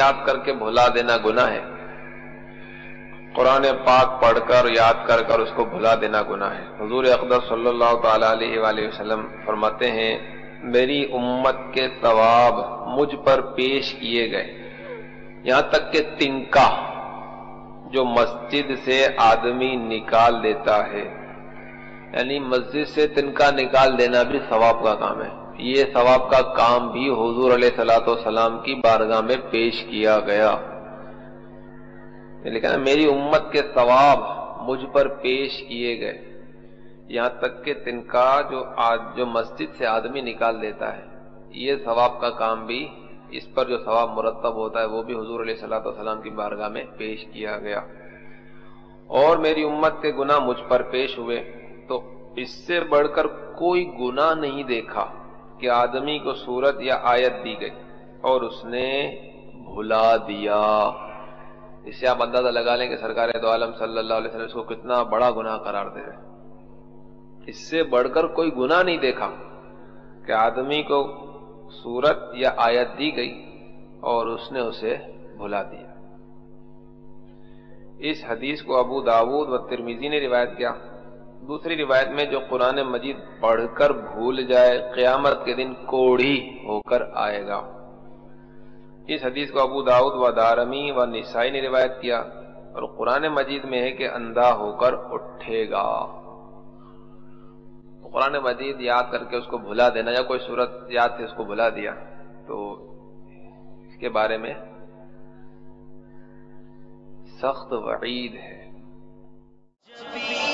یاد کر کے بھلا دینا گناہ ہے، قرآن پاک پڑھ کر یاد کر کر اس کو بھلا دینا گناہ ہے۔ حضور اقدس صلی اللہ تعالی علیہ وآلہ وسلم فرماتے ہیں میری امت کے ثواب مجھ پر پیش کیے گئے، یہاں تک کہ تنکا جو مسجد سے آدمی نکال دیتا ہے، یعنی مسجد سے تنکا نکال دینا بھی ثواب کا کام ہے، یہ ثواب کا کام بھی حضور علیہ الصلوۃ والسلام کی بارگاہ میں پیش کیا گیا۔ لیکن میری امت کے ثواب مجھ پر پیش کیے گئے، یہاں تک کہ تنکا جو مسجد سے آدمی نکال دیتا ہے، یہ ثواب کا کام بھی، اس پر جو ثواب مرتب ہوتا ہے وہ بھی حضور علیہ الصلوۃ والسلام کی بارگاہ میں پیش کیا گیا۔ اور میری امت کے گناہ مجھ پر پیش ہوئے، تو اس سے بڑھ کر کوئی گناہ نہیں دیکھا کہ آدمی کو سورت یا آیت دی گئی اور اس نے بھلا دیا۔ اس سے آپ اندازہ لگا لیں کہ سرکار دو عالم صلی اللہ علیہ وسلم اس کو کتنا بڑا گناہ قرار دے رہے ہیں۔ اس سے بڑھ کر کوئی گناہ نہیں دیکھا کہ آدمی کو سورت یا آیت دی گئی اور اس نے اسے بھلا دیا۔ اس حدیث کو ابو داود و ترمذی نے روایت کیا۔ دوسری روایت میں جو قرآن مجید پڑھ کر بھول جائے قیامت کے دن کوڑھی ہو کر آئے گا۔ اس حدیث کو ابو داود و دارمی و نسائی نے روایت کیا، اور قرآن مجید میں ہے کہ اندھا ہو کر اٹھے گا۔ قرآن مجید یاد کر کے اس کو بھلا دینا، یا کوئی سورت یاد سے اس کو بھلا دیا، تو اس کے بارے میں سخت وعید ہے۔